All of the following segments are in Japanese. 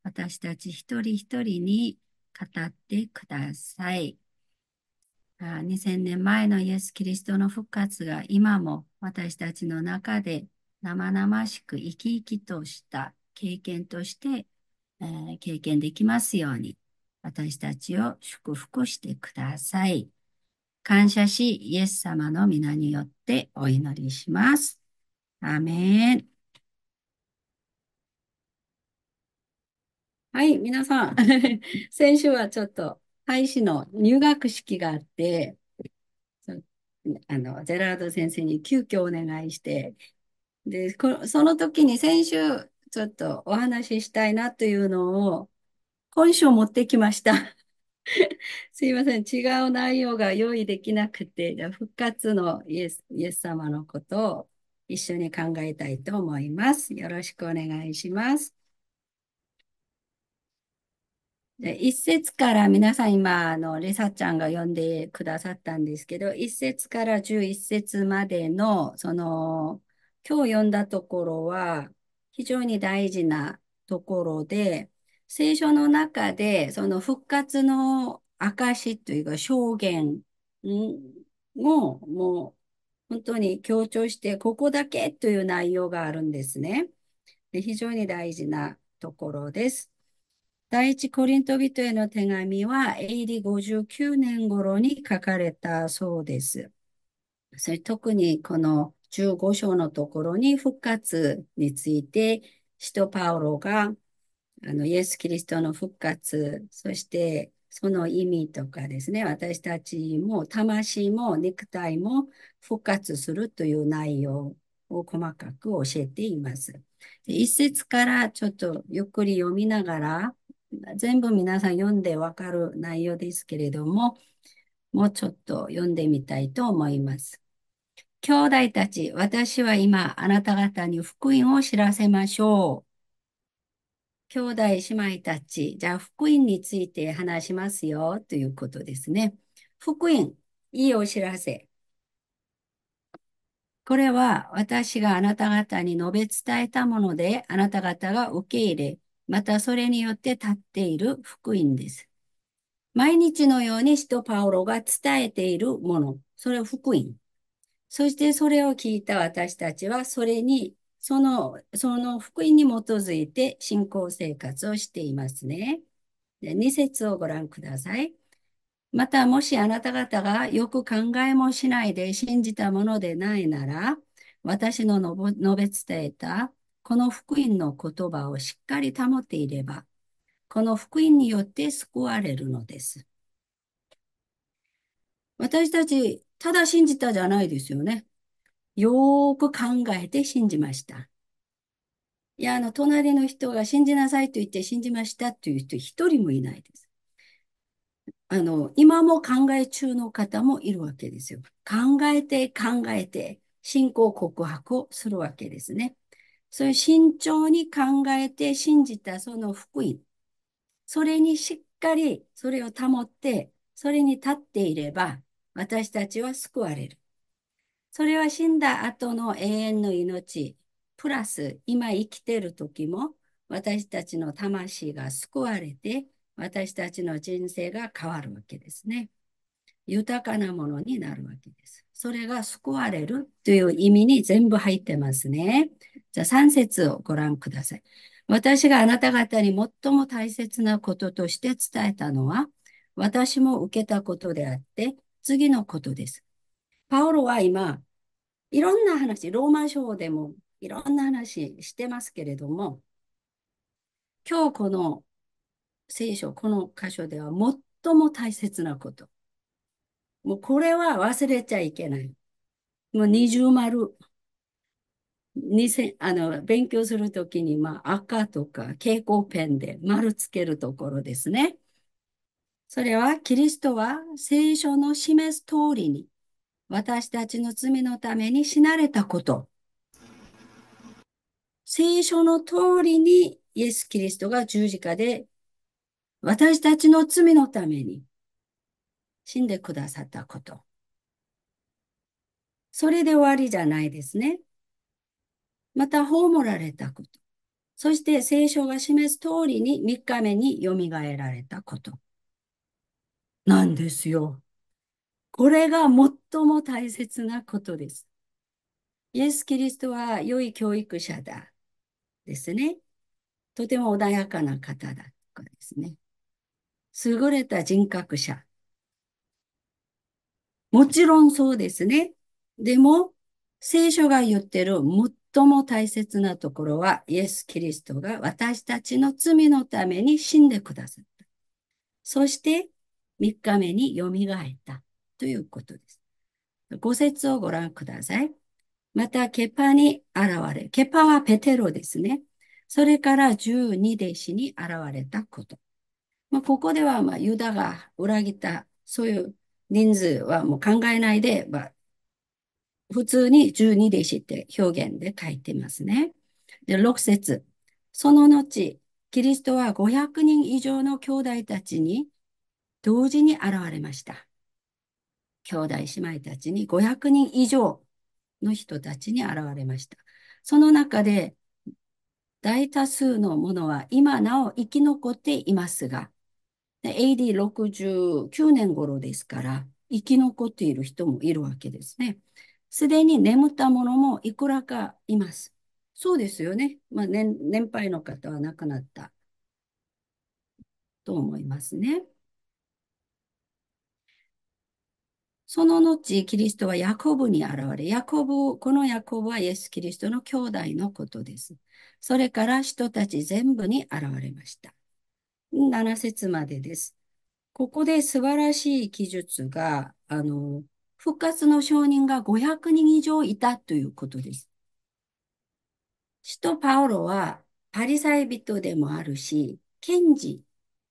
私たち一人一人に語ってください。2000年前のイエス・キリストの復活が今も私たちの中で生々しく生き生きとした経験として、経験できますように、私たちを祝福してください。感謝し、イエス様の皆によってお祈りします。アーメン。はい、皆さん。先週はちょっと、大使の入学式があって、そジェラード先生に急遽お願いして、で、その時に先週、ちょっとお話ししたいなというのを、今週持ってきました。すいません。違う内容が用意できなくて、じゃあ復活のイエス様のことを一緒に考えたいと思います。よろしくお願いします。で一節から皆さん今、リサちゃんが読んでくださったんですけど、一節から11節までの、今日読んだところは非常に大事なところで、聖書の中でその復活の証というか証言をもう本当に強調して、ここだけという内容があるんですね。で非常に大事なところです。第一コリント人への手紙は AD 59年頃に書かれたそうです。それ特にこの15章のところに復活について、使徒パウロがイエス・キリストの復活、そしてその意味とかですね、私たちも魂も肉体も復活するという内容を細かく教えています。一節からちょっとゆっくり読みながら、全部皆さん読んでわかる内容ですけれども、もうちょっと読んでみたいと思います。兄弟たち、私は今あなた方に福音を知らせましょう。兄弟姉妹たち、じゃあ福音について話しますよということですね。福音、いいお知らせ。これは私があなた方に述べ伝えたもので、あなた方が受け入れ、またそれによって立っている福音です。毎日のように使徒パウロが伝えているもの、それを福音。そしてそれを聞いた私たちは、それに、その福音に基づいて信仰生活をしていますね。で2節をご覧ください。また、もしあなた方がよく考えもしないで信じたものでないなら、私の述べ伝えたこの福音の言葉をしっかり保っていれば、この福音によって救われるのです。私たち、ただ信じたじゃないですよね。よーく考えて信じました。いや、隣の人が信じなさいと言って信じましたという人一人もいないです。今も考え中の方もいるわけですよ。考えて考えて信仰告白をするわけですね。そういう慎重に考えて信じたその福音。それにしっかりそれを保って、それに立っていれば、私たちは救われる。それは死んだ後の永遠の命、プラス今生きている時も、私たちの魂が救われて、私たちの人生が変わるわけですね。豊かなものになるわけです。それが救われるという意味に全部入ってますね。じゃあ3節をご覧ください。私があなた方に最も大切なこととして伝えたのは、私も受けたことであって、次のことです。パウロは今、いろんな話、ローマ書でもいろんな話してますけれども、今日この聖書、この箇所では最も大切なこと。もうこれは忘れちゃいけない。もう二重丸、勉強するときに、赤とか蛍光ペンで丸つけるところですね。それは、キリストは聖書の示す通りに、私たちの罪のために死なれたこと。聖書の通りに、イエス・キリストが十字架で、私たちの罪のために死んでくださったこと。それで終わりじゃないですね。また、葬られたこと。 そして聖書が示す通りに3日目によみがえられたことなんですよ。これが最も大切なことです。イエス・キリストは良い教育者だですね。とても穏やかな方だとかですね。優れた人格者。もちろんそうですね。でも、聖書が言ってる最も大切なところは、イエス・キリストが私たちの罪のために死んでくださった。そして、3日目によみがえったということです。5節をご覧ください。また、ケパに現れ、ケパはペテロですね。それから12弟子に現れたこと。ここでは、ユダが裏切った、そういう人数はもう考えないで、普通に12弟子って表現で書いてますね。で、6節。その後、キリストは500人以上の兄弟たちに同時に現れました。兄弟姉妹たちに500人以上の人たちに現れました。その中で大多数のものは今なお生き残っていますが、AD69 年頃ですから、生き残っている人もいるわけですね。すでに眠った者もいくらかいます。そうですよね。年配の方は亡くなったと思いますね。その後、キリストはヤコブに現れ、このヤコブはイエス・キリストの兄弟のことです。それから人たち全部に現れました。7節までです。ここで素晴らしい記述が、復活の証人が500人以上いたということです。使徒パウロはパリサイ人でもあるし、検事、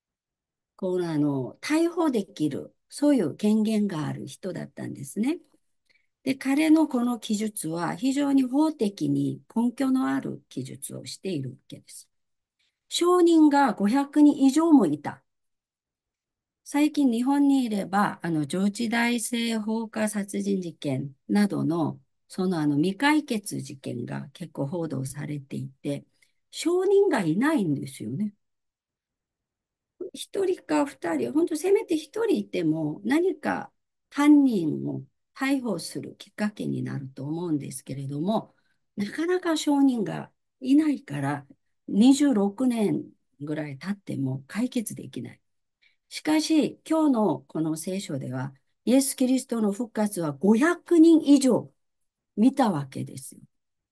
逮捕できる、そういう権限がある人だったんですね。で、彼のこの記述は非常に法的に根拠のある記述をしているわけです。証人が500人以上もいた。最近日本にいれば、上智大生放火殺人事件などの、未解決事件が結構報道されていて、証人がいないんですよね。一人か二人、本当せめて一人いても何か犯人を逮捕するきっかけになると思うんですけれども、なかなか証人がいないから、26年ぐらい経っても解決できない。しかし、今日のこの聖書では、イエス・キリストの復活は500人以上見たわけですよ。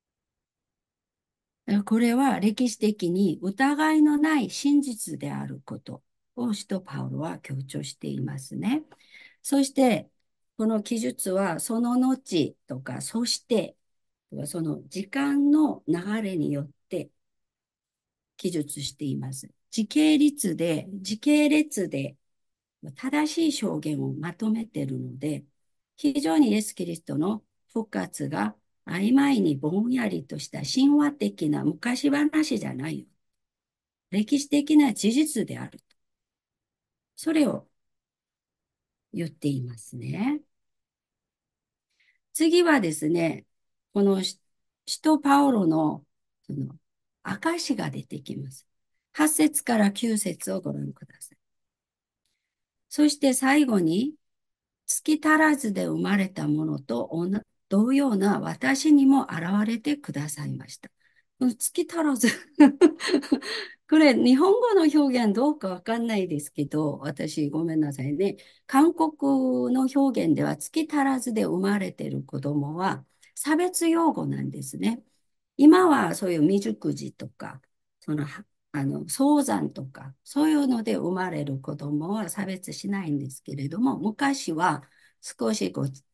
これは歴史的に疑いのない真実であることを使徒パウロは強調していますね。そして、この記述はその後とか、そして、その時間の流れによって記述しています。時系列で正しい証言をまとめているので、非常にイエス・キリストの復活が曖昧にぼんやりとした神話的な昔話じゃないよ。歴史的な事実である。それを言っていますね。次はですね、この使徒パウロのその証が出てきます。8節から9節をご覧ください。そして最後に、月足らずで生まれたものと同様な私にも現れてくださいました。この月足らずこれ日本語の表現どうかわかんないですけど、私ごめんなさいね。韓国の表現では月足らずで生まれている子供は差別用語なんですね。今はそういう未熟児とか、早産とか、そういうので生まれる子供は差別しないんですけれども、昔は少し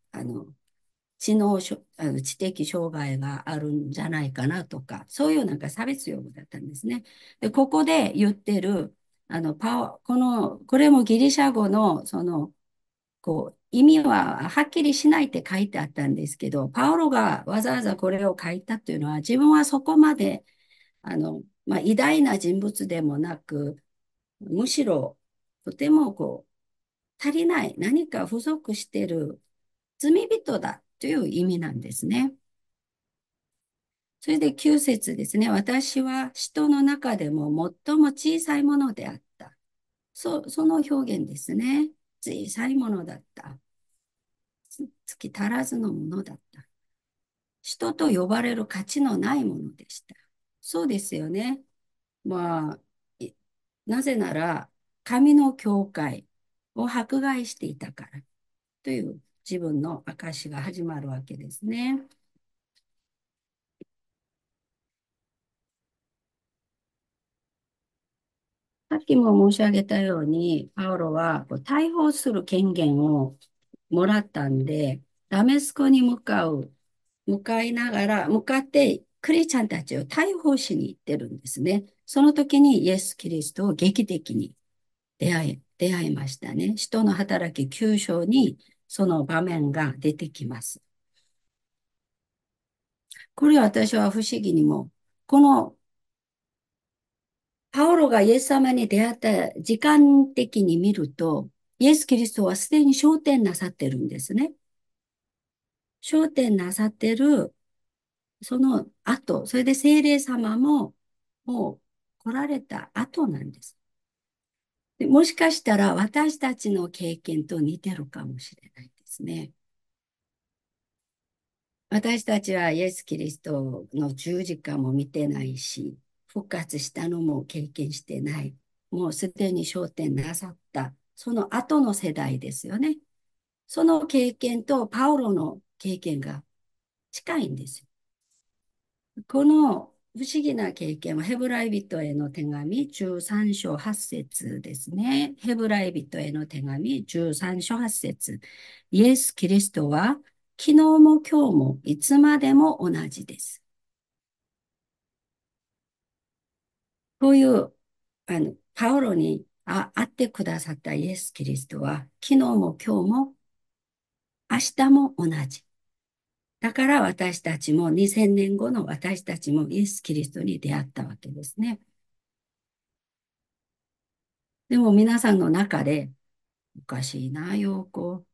知的障害があるんじゃないかなとか、そういうなんか差別用語だったんですね。で、ここで言ってる、これもギリシャ語の、意味ははっきりしないって書いてあったんですけど、パウロがわざわざこれを書いたというのは、自分はそこまで、偉大な人物でもなく、むしろ、とても足りない、何か不足している罪人だという意味なんですね。 それで9節ですね。私は人の中でも最も小さいものであった。その表現ですね。小さいものだった。月足らずのものだった。人と呼ばれる価値のないものでした。そうですよね。まあ、なぜなら、神の教会を迫害していたからという自分の証が始まるわけですね。さっきも申し上げたように、パウロはこう逮捕する権限をもらったんで、ダメスコに向かってクリスチャンたちを逮捕しに行ってるんですね。その時にイエス・キリストを劇的に出会いましたね。使徒の働き9章にその場面が出てきます。これは私は不思議にも、このパオロがイエス様に出会った時間的に見ると、イエス・キリストはすでに昇天なさってるんですね。昇天なさってる、その後、それで聖霊様も、もう来られた後なんです。でもしかしたら私たちの経験と似てるかもしれないですね。私たちはイエス・キリストの十字架も見てないし、復活したのも経験してない。もうすでに昇天なさった、その後の世代ですよね。その経験とパウロの経験が近いんですよ。この不思議な経験はヘブライ人への手紙13章8節ですね。ヘブライ人への手紙13章8節。イエス・キリストは昨日も今日もいつまでも同じです。こういうパウロに会ってくださったイエス・キリストは昨日も今日も明日も同じ。だから私たちも2000年後の私たちもイエス・キリストに出会ったわけですね。でも皆さんの中で、おかしいな、陽子。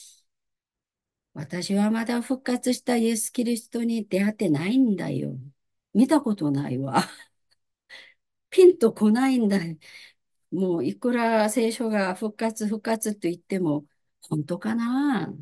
私はまだ復活したイエス・キリストに出会ってないんだよ。見たことないわ。ピンとこないんだよ。もういくら聖書が復活と言っても、本当かな。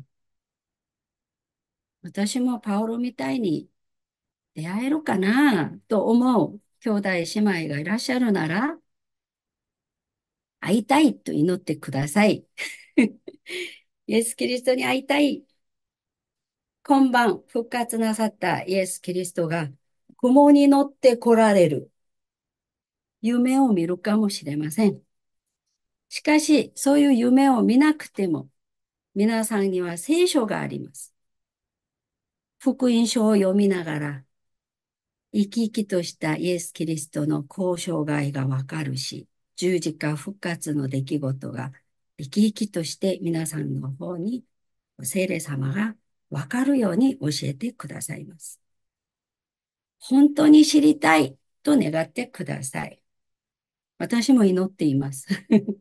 私もパオロみたいに出会えるかなと思う兄弟姉妹がいらっしゃるなら、会いたいと祈ってください。イエス・キリストに会いたい。今晩復活なさったイエス・キリストが雲に乗って来られる夢を見るかもしれません。しかし、そういう夢を見なくても、皆さんには聖書があります。福音書を読みながら、生き生きとしたイエス・キリストの交渉外がわかるし、十字架復活の出来事が生き生きとして皆さんの方に聖霊様がわかるように教えてくださいます。本当に知りたいと願ってください。私も祈っています。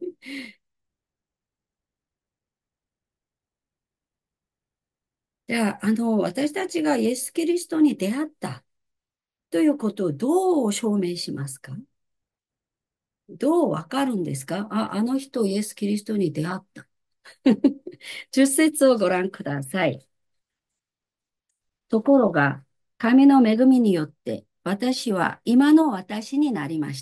じゃあ、私たちがイエス・キリストに出会ったということをどう証明しますか？どうわかるんですか？あの人イエス・キリストに出会った。10節をご覧ください。ところが、神の恵みによって、私は今の私になりました。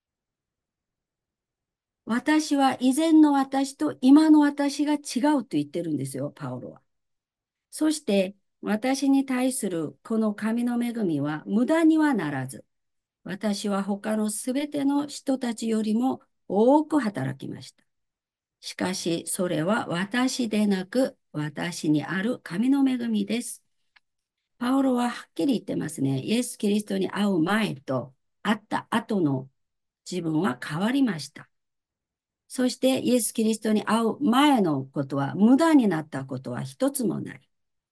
私は以前の私と今の私が違うと言ってるんですよ、パウロは。そして、私に対するこの神の恵みは無駄にはならず、私は他のすべての人たちよりも多く働きました。しかし、それは私でなく、私にある神の恵みです。パウロははっきり言ってますね。イエス・キリストに会う前と会った後の自分は変わりました。そしてイエス・キリストに会う前のことは無駄になったことは一つもない。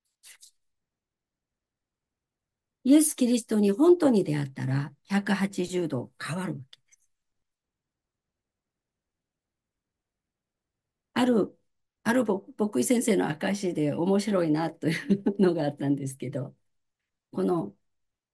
イエス・キリストに本当に出会ったら180度変わるわけ。ある、ある牧井先生の証で面白いなというのがあったんですけど、この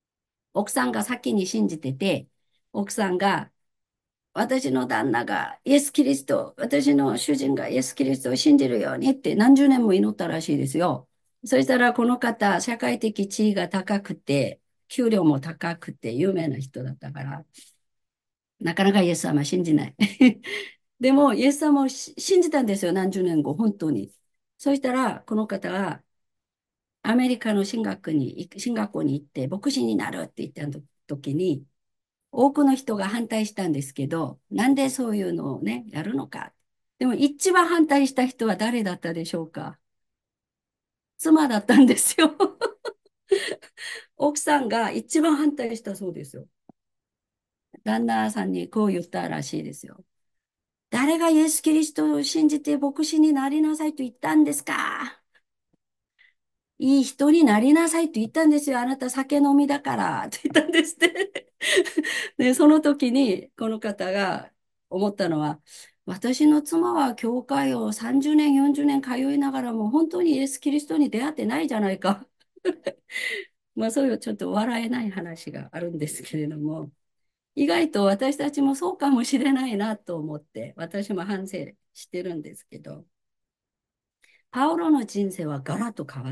奥さんが先に信じてて、奥さんが、私の旦那がイエス・キリスト、私の主人がイエス・キリストを信じるようにって何十年も祈ったらしいですよ。そしたらこの方、社会的地位が高くて、給料も高くて有名な人だったから、なかなかイエス様信じない。でも、イエス様を信じたんですよ、何十年後、本当に。そしたら、この方がアメリカの進学校に行って、牧師になるって言った時に、多くの人が反対したんですけど、なんでそういうのをね、やるのか。でも、一番反対した人は誰だったでしょうか？妻だったんですよ。奥さんが一番反対したそうですよ。旦那さんにこう言ったらしいですよ。誰がイエス・キリストを信じて牧師になりなさいと言ったんですか？いい人になりなさいと言ったんですよ。あなた酒飲みだからって言ったんですって。で、その時にこの方が思ったのは、私の妻は教会を30年、40年通いながらも本当にイエス・キリストに出会ってないじゃないか。まあそういうちょっと笑えない話があるんですけれども、意外と私たちもそうかもしれないなと思って、私も反省してるんですけど、パウロの人生はガラッと変わって、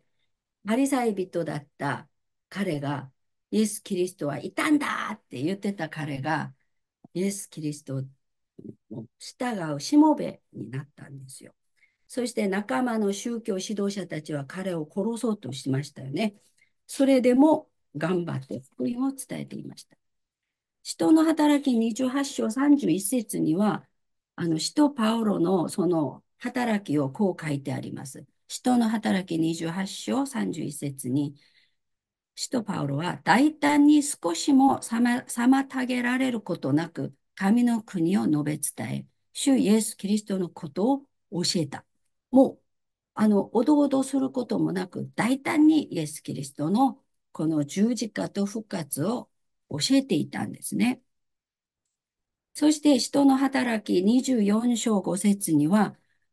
パリサイ人だった彼が、イエス・キリストはいたんだって言ってた彼が、イエス・キリストを従うしもべになったんですよ。そして仲間の宗教指導者たちは彼を殺そうとしましたよね。それでも頑張って福音を伝えていました。使徒の働き28章31節には、使徒パウロのその働きをこう書いてあります。使徒の働き28章31節に、使徒パウロは大胆に少しも妨げられることなく、神の国を述べ伝え、主イエス・キリストのことを教えた。もう、おどおどすることもなく、大胆にイエス・キリストのこの十字架と復活を教えていたんですね。そして、使徒の働き24章5節には、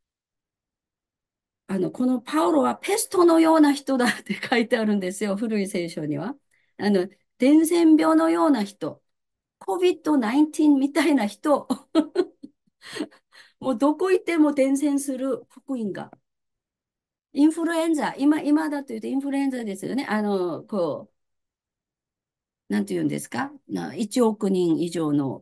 このパウロはペストのような人だって書いてあるんですよ、古い聖書には。あの、伝染病のような人、COVID-19 みたいな人、もうどこ行っても伝染する福音が。インフルエンザ、今だと言うとインフルエンザですよね。なんて言うんですか1億人以上の、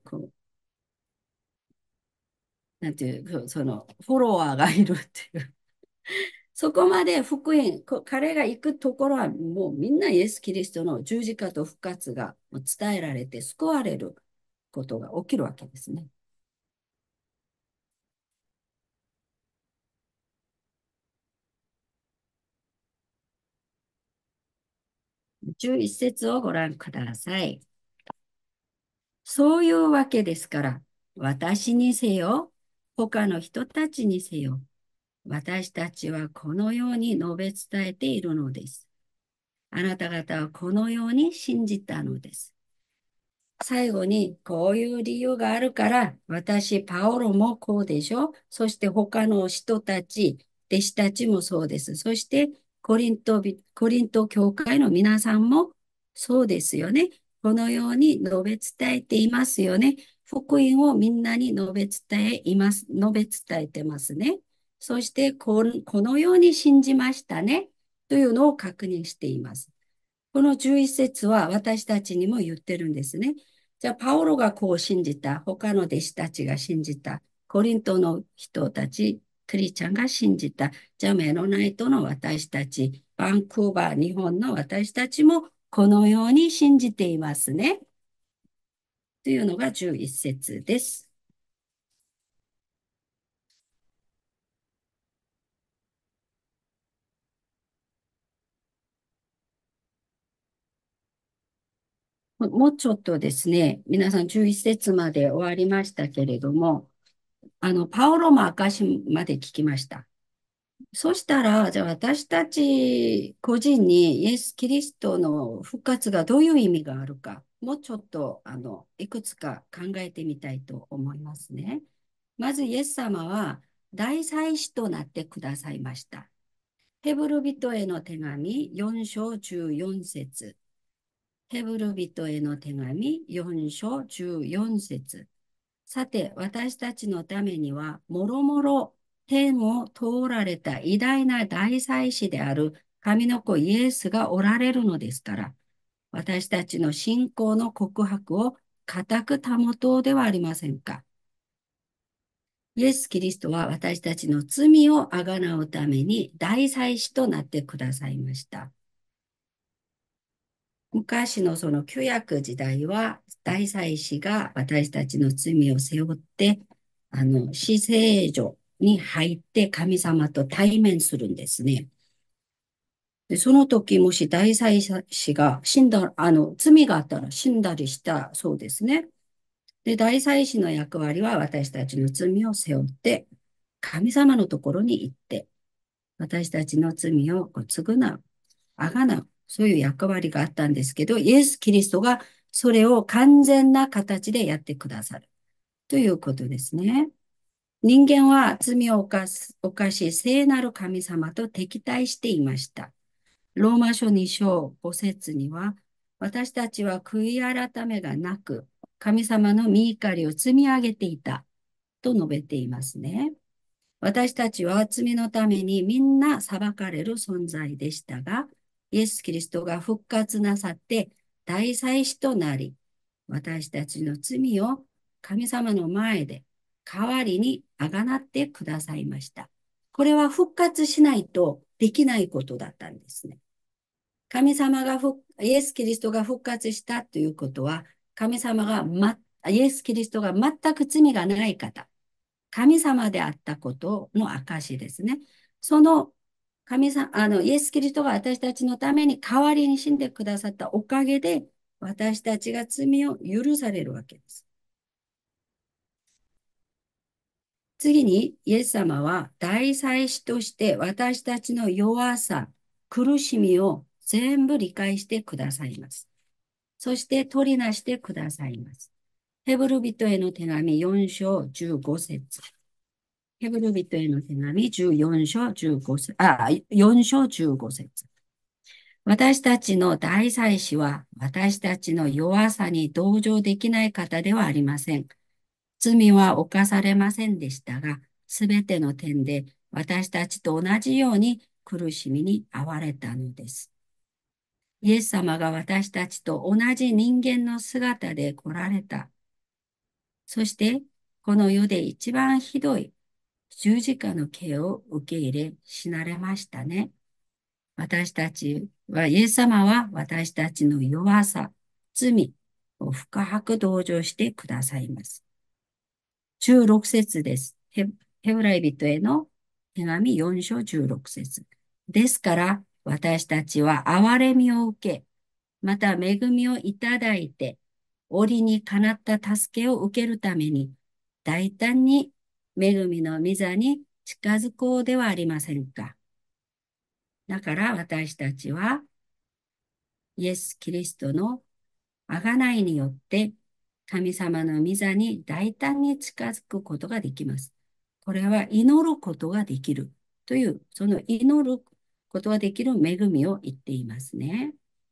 なんていう、その、フォロワーがいるっていう。そこまで福音、彼が行くところはもうみんなイエス・キリストの十字架と復活が伝えられて救われることが起きるわけですね。11節をご覧ください。そういうわけですから、私にせよ、他の人たちにせよ、私たちはこのように述べ伝えているのです。あなた方はこのように信じたのです。最後に、こういう理由があるから、私、パオロもこうでしょ。そして他の人たち、弟子たちもそうです。そして、コリント教会の皆さんもそうですよね。このように述べ伝えていますよね。福音をみんなに述べ伝えてますね。そして、このように信じましたね。というのを確認しています。この11節は私たちにも言ってるんですね。じゃあ、パオロがこう信じた、他の弟子たちが信じた、コリントの人たち、クリちゃんが信じた、じゃあ、メロナイトの私たち、バンクーバー、日本の私たちもこのように信じていますね。というのが11節です。もうちょっとですね、皆さん11節まで終わりましたけれども、パオロも証まで聞きました。そしたら、じゃあ私たち個人にイエス・キリストの復活がどういう意味があるか、もうちょっといくつか考えてみたいと思いますね。まず、イエス様は大祭司となってくださいました。ヘブル人への手紙4章14節ヘブル人への手紙4章14節。さて、私たちのためには、もろもろ天を通られた偉大な大祭司である神の子イエスがおられるのですから、私たちの信仰の告白を固く保とうではありませんか。イエス・キリストは私たちの罪をあがなうために大祭司となってくださいました。昔のその旧約時代は大祭司が私たちの罪を背負って、死聖所に入って神様と対面するんですね。で、その時もし大祭司が死んだ、罪があったら死んだりしたそうですね。で、大祭司の役割は私たちの罪を背負って、神様のところに行って、私たちの罪を償う、あがなう、そういう役割があったんですけど、イエス・キリストがそれを完全な形でやってくださるということですね。人間は罪を犯し、聖なる神様と敵対していました。ローマ書2章5節には、私たちは悔い改めがなく、神様の御怒りを積み上げていたと述べていますね。私たちは罪のためにみんな裁かれる存在でしたが、イエス・キリストが復活なさって大祭司となり、私たちの罪を神様の前で代わりにあがなってくださいました。これは復活しないとできないことだったんですね。神様がイエス・キリストが復活したということは、神様が、イエス・キリストが全く罪がない方、神様であったことの証ですね。その神様、イエス・キリストが私たちのために代わりに死んでくださったおかげで、私たちが罪を許されるわけです。次に、イエス様は大祭司として私たちの弱さ、苦しみを全部理解してくださいます。そして取りなしてくださいます。ヘブル人への手紙4章15節。ヘブル人への手紙14章15節、4章15節。私たちの大祭司は私たちの弱さに同情できない方ではありません。罪は犯されませんでしたが、すべての点で私たちと同じように苦しみに遭われたのです。イエス様が私たちと同じ人間の姿で来られた。そして、この世で一番ひどい十字架の刑を受け入れ、死なれましたね。イエス様は私たちの弱さ、罪を深く同情してくださいます。16節です。ヘブライ人への手紙4章16節。ですから、私たちは憐れみを受け、また恵みをいただいて、折にかなった助けを受けるために、大胆に恵みの御座に近づこうではありませんか。だから私たちは、イエス・キリストの贖いによって、神様の御座に大胆に近づくことができます。これは祈ることができるという、その祈ることができる恵みを言っていますね。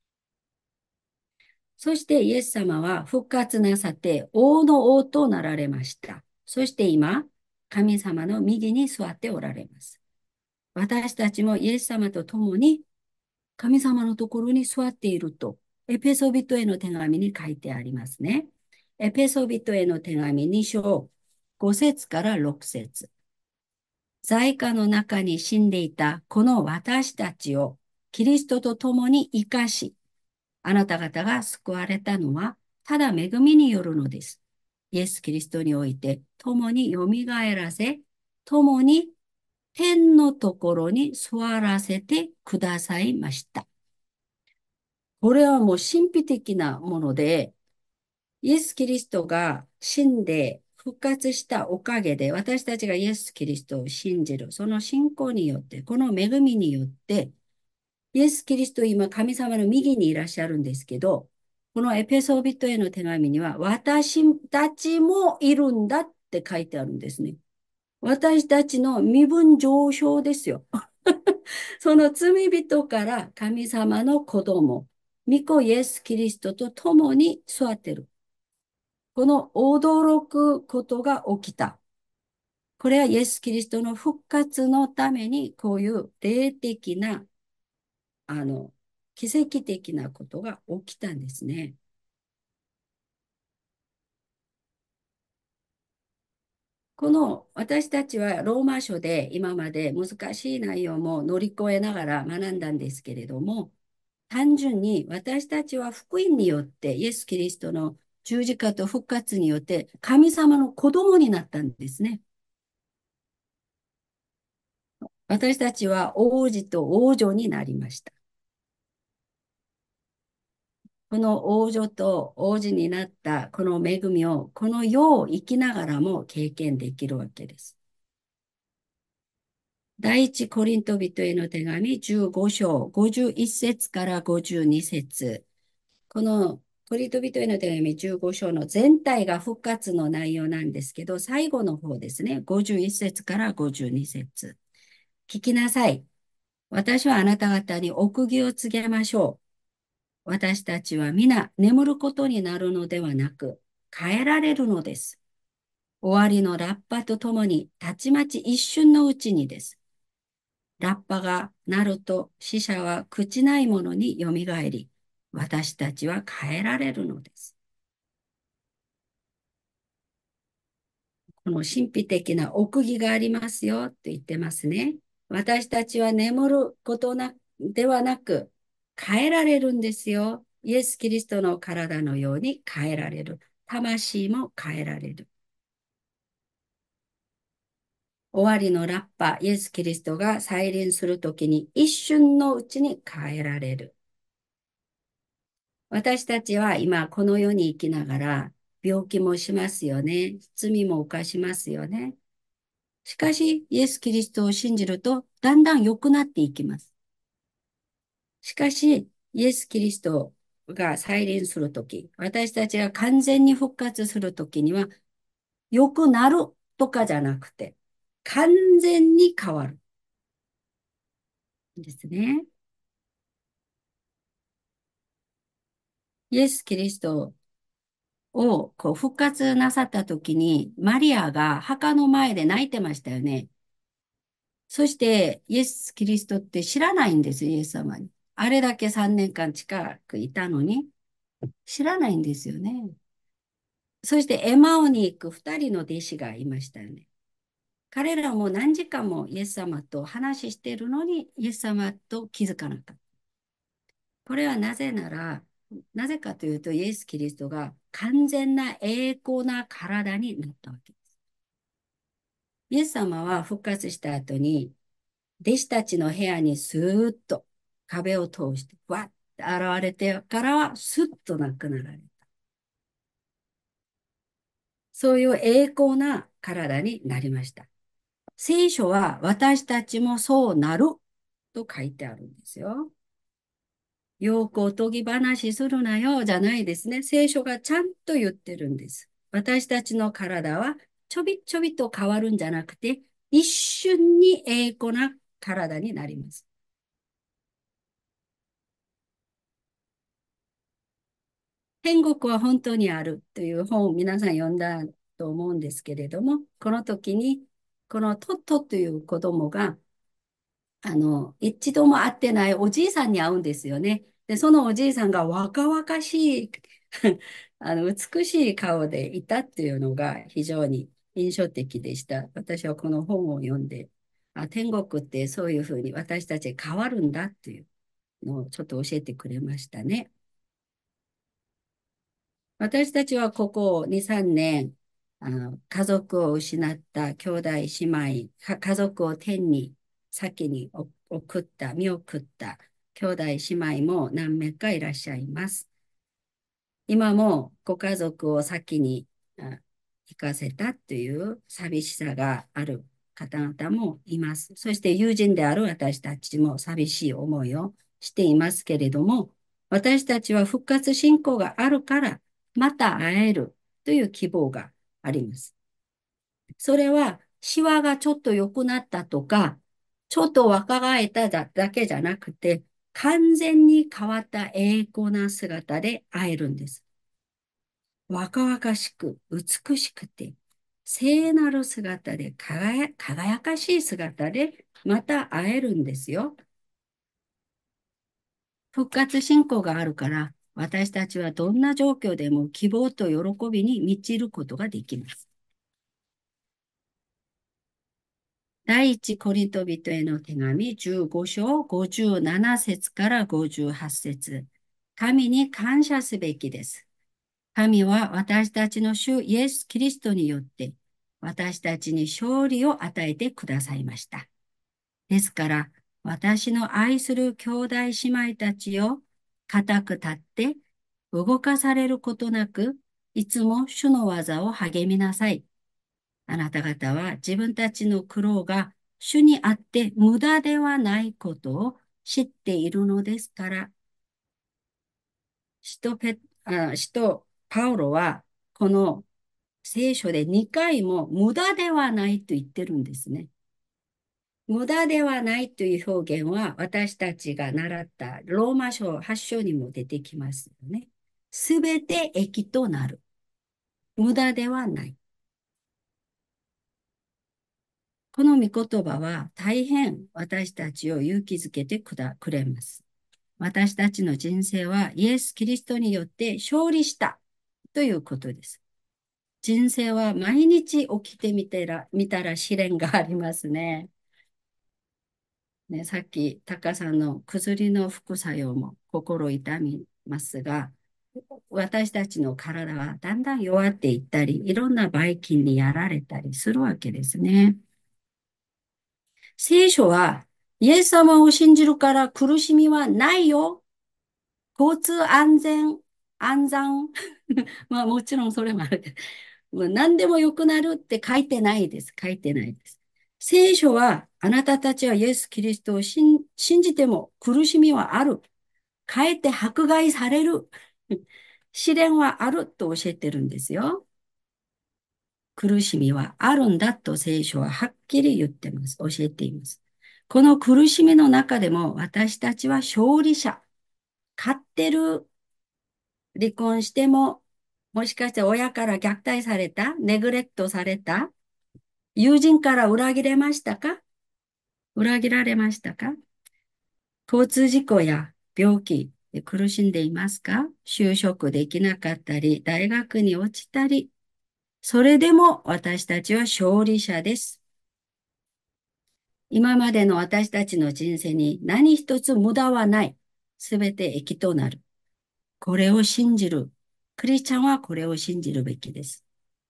そしてイエス様は復活なさって王の王となられました。そして今、神様の右に座っておられます。私たちもイエス様と共に神様のところに座っていると、エペソビトへの手紙に書いてありますね。エペソビトへの手紙2章5節から6節。在家の中に死んでいたこの私たちをキリストと共に生かし、あなた方が救われたのはただ恵みによるのです。イエス・キリストにおいて共によみがえらせ、共に天のところに座らせてくださいました。これはもう神秘的なもので、イエス・キリストが死んで復活したおかげで、私たちがイエス・キリストを信じる、その信仰によって、この恵みによって、イエス・キリスト今神様の右にいらっしゃるんですけど、このエペソビトへの手紙には、私たちもいるんだって書いてあるんですね。私たちの身分上昇ですよ。その罪人から神様の子供。 御子イエス・キリストと共に座ってる。この驚くことが起きた。これはイエス・キリストの復活のために、こういう霊的な、あの、奇跡的なことが起きたんですね。この私たちはローマ書で今まで難しい内容も乗り越えながら学んだんですけれども、単純に私たちは福音によってイエス・キリストの十字架と復活によって神様の子供になったんですね。私たちは王子と王女になりました。この王女と王子になったこの恵みをこの世を生きながらも経験できるわけです。第一コリント人への手紙15章51節から52節。このコリント人への手紙15章の全体が復活の内容なんですけど、最後の方ですね、51節から52節。聞きなさい。私はあなた方に奥義を告げましょう。私たちは皆眠ることになるのではなく、変えられるのです。終わりのラッパとともに、たちまち一瞬のうちにです。ラッパが鳴ると死者は朽ちないものによみがえり、私たちは変えられるのです。この神秘的な奥義がありますよと言ってますね。私たちは眠ることではなく、変えられるんですよ。イエス・キリストの体のように変えられる。魂も変えられる。終わりのラッパ、イエス・キリストが再臨するときに一瞬のうちに変えられる。私たちは今この世に生きながら病気もしますよね。罪も犯しますよね。しかし、イエス・キリストを信じるとだんだん良くなっていきます。しかし、イエス・キリストが再臨するとき、私たちが完全に復活するときには、良くなるとかじゃなくて、完全に変わるんですね。イエス・キリストをこう復活なさったときに、マリアが墓の前で泣いてましたよね。そして、イエス・キリストって知らないんですよ、イエス様に。あれだけ3年間近くいたのに、知らないんですよね。そして、エマオに行く2人の弟子がいましたよね。彼らも何時間もイエス様と話しているのに、イエス様と気づかなかった。これはなぜなら、なぜかというと、イエス・キリストが完全な栄光な体になったわけです。イエス様は復活した後に、弟子たちの部屋にスーッと壁を通して、わって現れてからは、スッと亡くなられた。そういう栄光な体になりました。聖書は私たちもそうなると書いてあるんですよ。よくおとぎ話するなよじゃないですね。聖書がちゃんと言ってるんです。私たちの体はちょびちょびと変わるんじゃなくて、一瞬に栄光な体になります。天国は本当にあるという本を皆さん読んだと思うんですけれども、この時に、このトットという子供が、一度も会ってないおじいさんに会うんですよね。で、そのおじいさんが若々しい美しい顔でいたっていうのが非常に印象的でした。私はこの本を読んで、天国ってそういうふうに私たち変わるんだっていうのをちょっと教えてくれましたね。私たちはここ2、3年、家族を失った兄弟姉妹、家族を天に先に送った、見送った兄弟姉妹も何名かいらっしゃいます。今もご家族を先に行かせたという寂しさがある方々もいます。そして友人である私たちも寂しい思いをしていますけれども、私たちは復活信仰があるから、また会えるという希望があります。それは、シワがちょっと良くなったとか、ちょっと若返っただけじゃなくて、 完全に変わった栄光な姿で会えるんです。若々しく、美しくて、聖なる姿で輝かしい姿でまた会えるんですよ。復活信仰があるから、私たちはどんな状況でも希望と喜びに満ちることができます。第一コリント人への手紙15章57節から58節。神に感謝すべきです。神は私たちの主イエス・キリストによって私たちに勝利を与えてくださいました。ですから、私の愛する兄弟姉妹たちを固く立って動かされることなく、いつも主の技を励みなさい。あなた方は自分たちの苦労が主にあって無駄ではないことを知っているのですから、使徒パウロはこの聖書で2回も無駄ではないと言ってるんですね。無駄ではないという表現は私たちが習ったローマ書8章にも出てきますよね。すべて益となる。無駄ではない。この御言葉は大変私たちを勇気づけてくれます。私たちの人生はイエス・キリストによって勝利したということです。人生は毎日起きてみたら試練がありますね。ね、さっき、タカさんの薬の副作用も心痛みますが、私たちの体はだんだん弱っていったり、いろんなばい菌にやられたりするわけですね。聖書は、イエス様を信じるから苦しみはないよ。交通安全。まあもちろんそれもあるけど、もう何でも良くなるって書いてないです。書いてないです。聖書は、あなたたちはイエス・キリストを信じても苦しみはある。かえって迫害される。試練はあると教えてるんですよ。苦しみはあるんだと聖書ははっきり言ってます。教えています。この苦しみの中でも私たちは勝利者。勝ってる。離婚しても、もしかして親から虐待された、ネグレクトされた、友人から裏切れましたか？裏切られましたか？交通事故や病気で苦しんでいますか？就職できなかったり、大学に落ちたり、それでも私たちは勝利者です。今までの私たちの人生に何一つ無駄はない。すべて益となる。これを信じる。クリスチャンはこれを信じるべきです。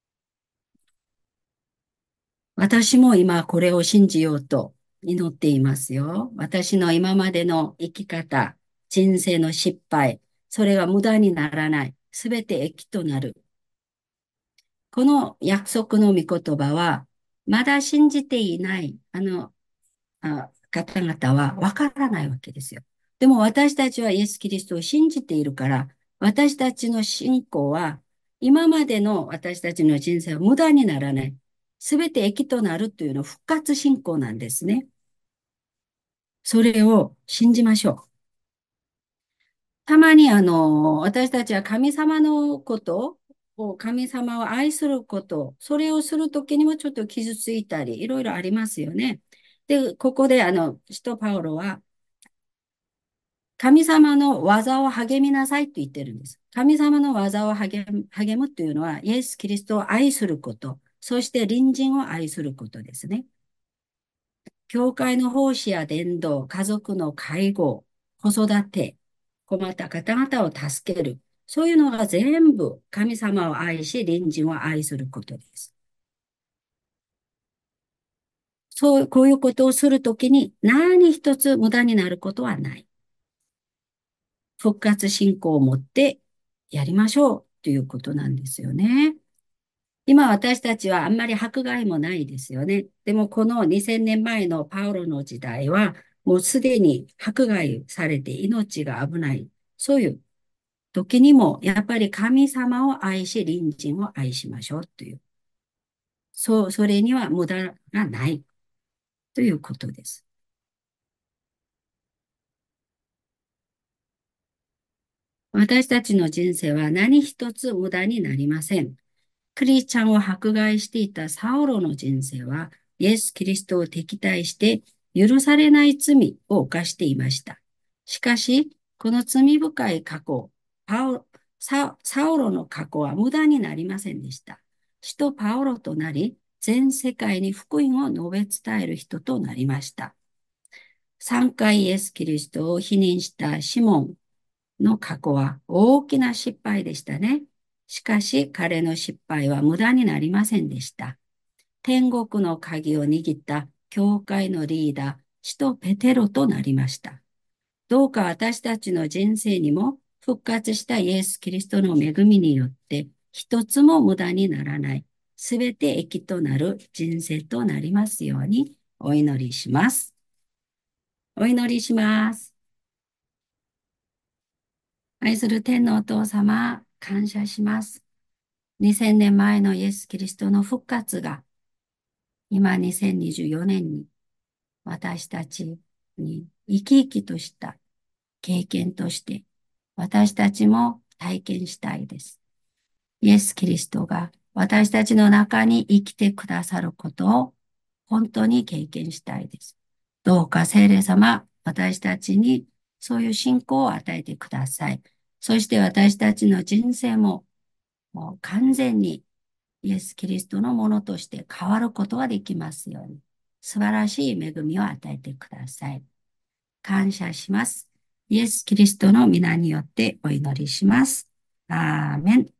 私も今これを信じようと祈っていますよ。私の今までの生き方、人生の失敗、それが無駄にならない。すべて益となる。この約束の御言葉は、まだ信じていない、方々はわからないわけですよ。でも私たちはイエス・キリストを信じているから、私たちの信仰は、今までの私たちの人生は無駄にならない。すべて益となるというのは復活信仰なんですね。それを信じましょう。たまに私たちは神様のことを、神様を愛すること、それをするときにもちょっと傷ついたり、いろいろありますよね。で、ここで使徒パウロは、神様の技を励みなさいと言ってるんです。神様の技を励むというのは、イエス・キリストを愛すること、そして隣人を愛することですね。教会の奉仕や伝道、家族の介護、子育て、困った方々を助ける。そういうのが全部神様を愛し、隣人を愛することです。こういうことをするときに何一つ無駄になることはない。復活信仰を持ってやりましょうということなんですよね。今私たちはあんまり迫害もないですよね。でもこの2000年前のパウロの時代はもうすでに迫害されて命が危ない。そういう時にもやっぱり神様を愛し隣人を愛しましょうという。それには無駄がないということです。 私たちの人生は何一つ無駄になりません。クリスチャンを迫害していたサウロの人生は、イエス・キリストを敵対して許されない罪を犯していました。しかし、この罪深い過去、サウロの過去は無駄になりませんでした。使徒パウロとなり、全世界に福音を述べ伝える人となりました。3回イエス・キリストを否認したシモンの過去は大きな失敗でしたね。しかし彼の失敗は無駄になりませんでした。天国の鍵を握った教会のリーダー、使徒ペテロとなりました。どうか私たちの人生にも復活したイエス・キリストの恵みによって一つも無駄にならない、すべて益となる人生となりますようにお祈りします。お祈りします。愛する天のお父様、感謝します。2000年前のイエス・キリストの復活が今2024年に私たちに生き生きとした経験として私たちも体験したいです。イエス・キリストが私たちの中に生きてくださることを本当に経験したいです。どうか聖霊様、私たちにそういう信仰を与えてください。そして私たちの人生ももう完全にイエス・キリストのものとして変わることができますように、素晴らしい恵みを与えてください。感謝します。イエス・キリストの皆によってお祈りします。アーメン。